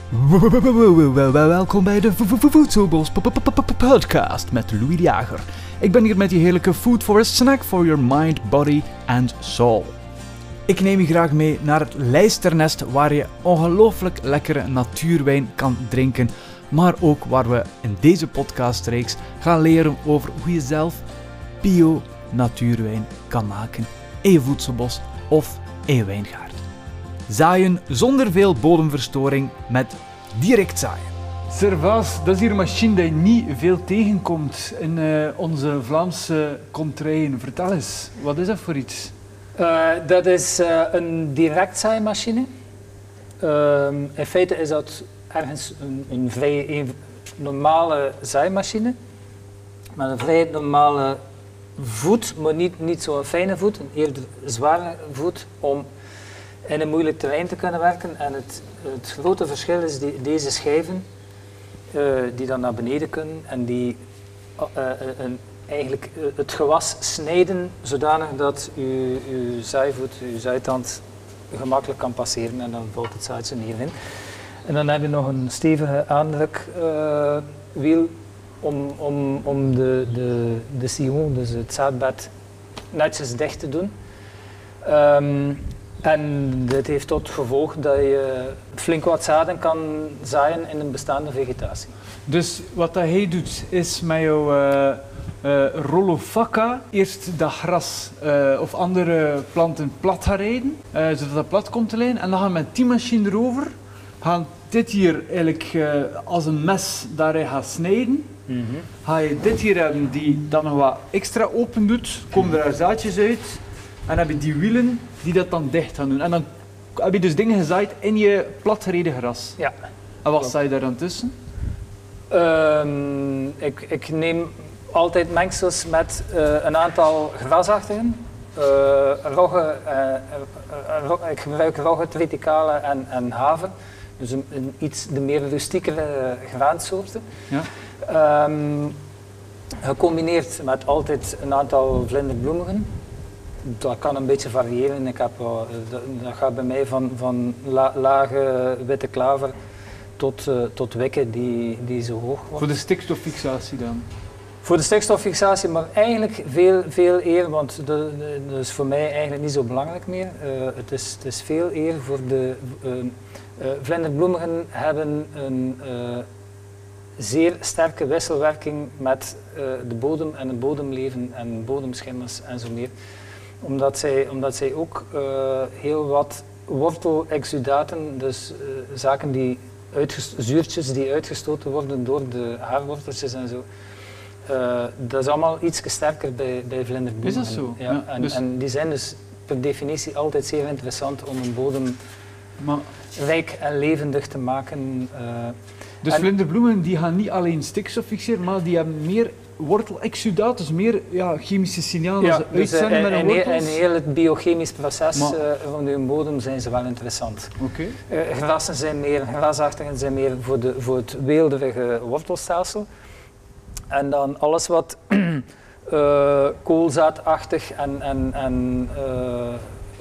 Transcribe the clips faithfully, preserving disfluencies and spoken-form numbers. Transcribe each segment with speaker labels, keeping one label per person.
Speaker 1: Welkom bij de Voedselbos podcast met Louis de Jager. Ik ben hier met die heerlijke food for a snack for your mind, body and soul. Ik neem je graag mee naar het Lijsternest waar je ongelooflijk lekkere natuurwijn kan drinken, maar ook waar we in deze podcastreeks gaan leren over hoe je zelf bio natuurwijn kan maken in je voedselbos of in je wijngaard. Zaaien zonder veel bodemverstoring met direct zaaien. Servaas, dat is hier een machine die je niet veel tegenkomt in uh, onze Vlaamse contraien. Vertel eens, wat is dat voor iets?
Speaker 2: Uh, dat is uh, een directzaaimachine. Uh, in feite is dat ergens een, een vrij een, normale zaaimachine. Met een vrij normale voet, maar niet, niet zo'n fijne voet, een eerder zware voet om in een moeilijk terrein te kunnen werken. En het, het grote verschil is die, deze schijven uh, die dan naar beneden kunnen en die uh, uh, een, eigenlijk uh, het gewas snijden zodanig dat uw, uw zaaivoet, uw zaaitand gemakkelijk kan passeren en dan valt het zaadje hierin. En dan heb je nog een stevige aandrukwiel uh, om, om, om de, de, de sillon, dus het zaadbed, netjes dicht te doen. Um, En dit heeft tot gevolg dat je flink wat zaden kan zaaien in een bestaande vegetatie.
Speaker 1: Dus wat dat hij doet is met jouw uh, uh, rollofaca eerst dat gras uh, of andere planten plat gaan rijden, uh, zodat dat plat komt te liggen. En dan gaan we met die machine erover, gaan dit hier eigenlijk uh, als een mes daarin gaan snijden. Mm-hmm. Ga je dit hier hebben die dan nog wat extra open doet, komen er zaadjes uit. En dan heb je die wielen die dat dan dicht gaan doen. En dan heb je dus dingen gezaaid in je platgereden gras.
Speaker 2: Ja.
Speaker 1: En wat sta je daar dan tussen?
Speaker 2: Um, ik, ik neem altijd mengsels met uh, een aantal grasachtigen. Uh, rogge, uh, uh, rog, ik gebruik rogge, triticale en, en haver. Dus een, een iets de meer rustiekere uh, graansoorten. Ja. Um, gecombineerd met altijd een aantal vlinderbloemigen. Dat kan een beetje variëren. Ik heb, uh, dat, dat gaat bij mij van, van la, lage witte klaver tot, uh, tot wikken die, die zo hoog wordt.
Speaker 1: Voor de stikstoffixatie dan?
Speaker 2: Voor de stikstoffixatie, maar eigenlijk veel, veel eer, want de, de, dat is voor mij eigenlijk niet zo belangrijk meer. Uh, het, is, het is veel eer voor de uh, uh, vlinderbloemigen hebben een uh, zeer sterke wisselwerking met uh, de bodem en het bodemleven en bodemschimmels en zo meer. Omdat zij, omdat zij ook uh, heel wat wortelexudaten, dus uh, zaken die zuurtjes die uitgestoten worden door de haarworteltjes en zo, uh, dat is allemaal iets sterker bij, bij vlinderbloemen.
Speaker 1: Is dat zo?
Speaker 2: Ja,
Speaker 1: ja,
Speaker 2: en,
Speaker 1: dus...
Speaker 2: en die zijn dus per definitie altijd zeer interessant om een bodem maar... rijk en levendig te maken. Uh,
Speaker 1: dus en... vlinderbloemen die gaan niet alleen stikstof fixeren, maar die hebben meer wortelexudaat, dus meer ja, chemische signalen
Speaker 2: ja,
Speaker 1: als ze
Speaker 2: dus
Speaker 1: uitzenden
Speaker 2: uh,
Speaker 1: met een wortels.
Speaker 2: En heel het biochemisch proces
Speaker 1: maar...
Speaker 2: uh, van uw bodem zijn ze wel interessant.
Speaker 1: Okay.
Speaker 2: Uh, grassen zijn meer, grasachtigen zijn meer voor, de, voor het weelderige wortelstelsel. En dan alles wat uh, koolzaadachtig en, en, en uh, uh,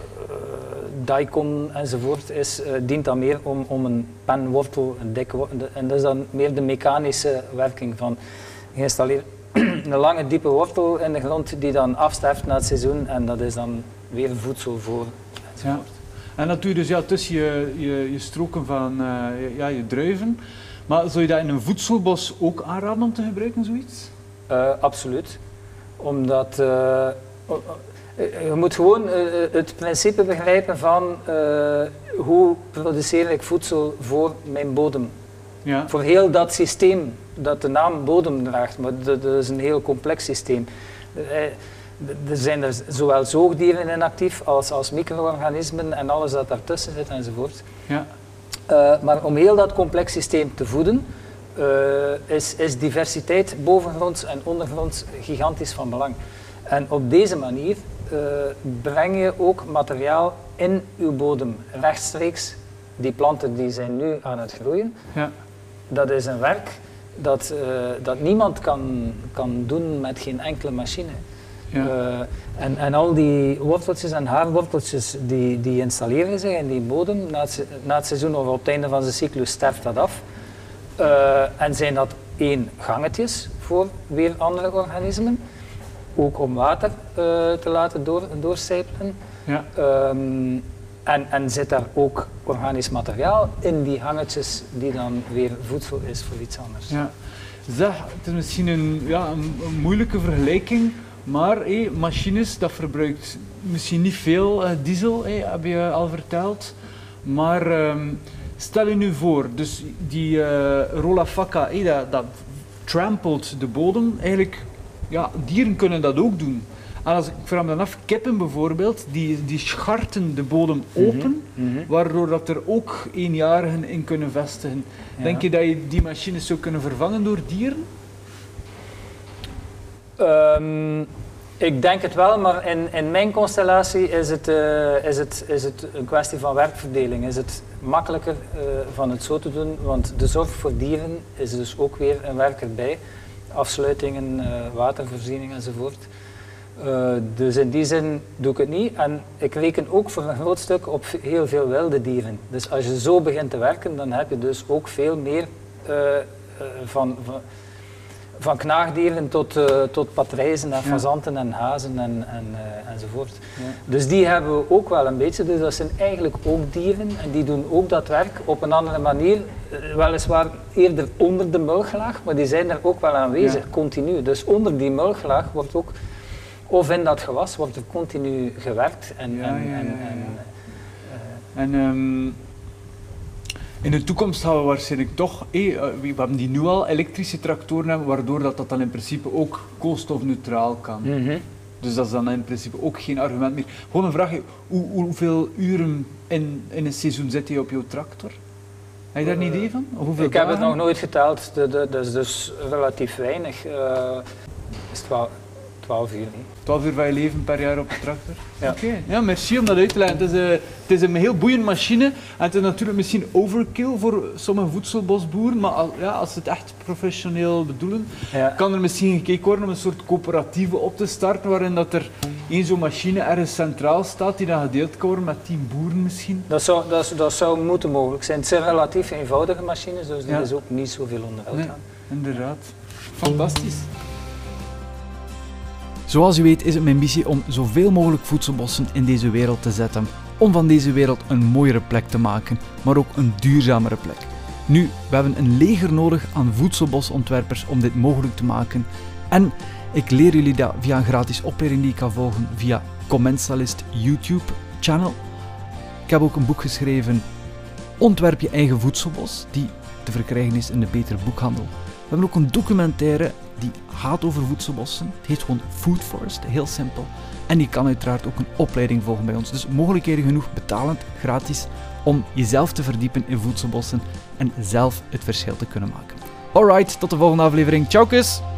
Speaker 2: daikon enzovoort is, uh, dient dan meer om, om een penwortel, een dikke wortel, en dat is dan meer de mechanische werking van geïnstalleerd. Een lange diepe wortel in de grond die dan afsterft na het seizoen en dat is dan weer voedsel voor enzovoort.
Speaker 1: Ja. En dat doe je dus ja, tussen je, je, je stroken van uh, ja, je druiven. Maar zou je dat in een voedselbos ook aanraden om te gebruiken, zoiets?
Speaker 2: Uh, absoluut. Omdat uh, uh, je moet gewoon uh, het principe begrijpen van uh, hoe produceer ik voedsel voor mijn bodem. Ja. Voor heel dat systeem dat de naam bodem draagt, maar dat, dat is een heel complex systeem. Er zijn er zowel zoogdieren in actief als, als micro-organismen en alles dat daartussen zit enzovoort. Ja. Uh, maar om heel dat complex systeem te voeden, uh, is, is diversiteit bovengronds en ondergronds gigantisch van belang. En op deze manier uh, breng je ook materiaal in uw bodem rechtstreeks. Die planten die zijn nu aan het groeien. Ja. Dat is een werk dat, uh, dat niemand kan, kan doen met geen enkele machine.
Speaker 1: Ja.
Speaker 2: Uh, en, en al die worteltjes en haarworteltjes die, die installeren zich in die bodem. Na het, na het seizoen of op het einde van zijn cyclus sterft dat af. Uh, en zijn dat één gangetjes voor weer andere organismen. Ook om water uh, te laten door, doorcijpelen.
Speaker 1: Ja.
Speaker 2: Um, en, en zit daar ook organisch materiaal in die gangetjes die dan weer voedsel is voor iets anders.
Speaker 1: Ja. Zeg, het is misschien een, ja, een, een moeilijke vergelijking, maar hey, machines, dat verbruikt misschien niet veel uh, diesel, hey, heb je al verteld. Maar um, stel je nu voor, dus die uh, Rolafacca, hey, dat, dat trampelt de bodem. Eigenlijk, ja, dieren kunnen dat ook doen. En als ik vraag me dan af, kippen bijvoorbeeld, die, die scharten de bodem open, mm-hmm. waardoor dat er ook eenjarigen in kunnen vestigen. Ja. Denk je dat je die machines zou kunnen vervangen door dieren?
Speaker 2: Um, ik denk het wel, maar in, in mijn constellatie is het, uh, is, het, is het een kwestie van werkverdeling. Is het makkelijker uh, van het zo te doen, want de zorg voor dieren is dus ook weer een werk erbij. Afsluitingen, uh, watervoorziening enzovoort. Uh, dus in die zin doe ik het niet. En ik reken ook voor een groot stuk op heel veel wilde dieren. Dus als je zo begint te werken, dan heb je dus ook veel meer uh, uh, van, van, van knaagdieren tot, uh, tot patrijzen en fazanten ja. en hazen en, en, uh, enzovoort. Ja. Dus die hebben we ook wel een beetje. Dus dat zijn eigenlijk ook dieren en die doen ook dat werk op een andere manier. Uh, weliswaar eerder onder de mulchlaag, maar die zijn er ook wel aanwezig, ja. continu. Dus onder die mulchlaag wordt ook... Of in dat gewas wordt er continu gewerkt. En,
Speaker 1: ja,
Speaker 2: en,
Speaker 1: ja, ja,
Speaker 2: en,
Speaker 1: ja.
Speaker 2: en,
Speaker 1: uh, en um, in de toekomst gaan we waarschijnlijk toch, eh, we hebben die nu al elektrische tractoren hebben, waardoor dat, dat dan in principe ook koolstofneutraal kan.
Speaker 2: Mm-hmm.
Speaker 1: Dus dat is dan in principe ook geen argument meer. Gewoon een vraag, hoe, hoeveel uren in, in een seizoen zit je op jouw tractor? Heb je daar een idee van? Of hoeveel
Speaker 2: ik
Speaker 1: dagen?
Speaker 2: heb het nog nooit geteld, dat is dus relatief weinig. Uh, is het wel twaalf uur.
Speaker 1: twaalf uur van je leven per jaar op de tractor?
Speaker 2: Ja.
Speaker 1: Oké, okay. Ja, merci om dat uit te leggen. Het is, uh, het is een heel boeiende machine en het is natuurlijk misschien overkill voor sommige voedselbosboeren, maar al, ja, als ze het echt professioneel bedoelen, ja. kan er misschien gekeken worden om een soort coöperatieve op te starten waarin dat er één zo'n machine ergens centraal staat die dan gedeeld kan worden met tien boeren misschien.
Speaker 2: Dat zou, dat, dat zou moeten mogelijk zijn. Het zijn relatief eenvoudige machines, dus er ja. is ook niet zoveel onderhoud
Speaker 1: nee,
Speaker 2: aan.
Speaker 1: Inderdaad. Fantastisch.
Speaker 3: Zoals u weet is het mijn missie om zoveel mogelijk voedselbossen in deze wereld te zetten, om van deze wereld een mooiere plek te maken, maar ook een duurzamere plek. Nu, we hebben een leger nodig aan voedselbosontwerpers om dit mogelijk te maken en ik leer jullie dat via een gratis opleiding die ik kan volgen via Commensalist YouTube channel. Ik heb ook een boek geschreven, Ontwerp je eigen voedselbos, die te verkrijgen is in de Betere Boekhandel. We hebben ook een documentaire die gaat over voedselbossen. Het heet gewoon Food Forest, heel simpel. En je kan uiteraard ook een opleiding volgen bij ons. Dus mogelijkheden genoeg, betalend, gratis, om jezelf te verdiepen in voedselbossen en zelf het verschil te kunnen maken. Alright, tot de volgende aflevering. Ciao kus!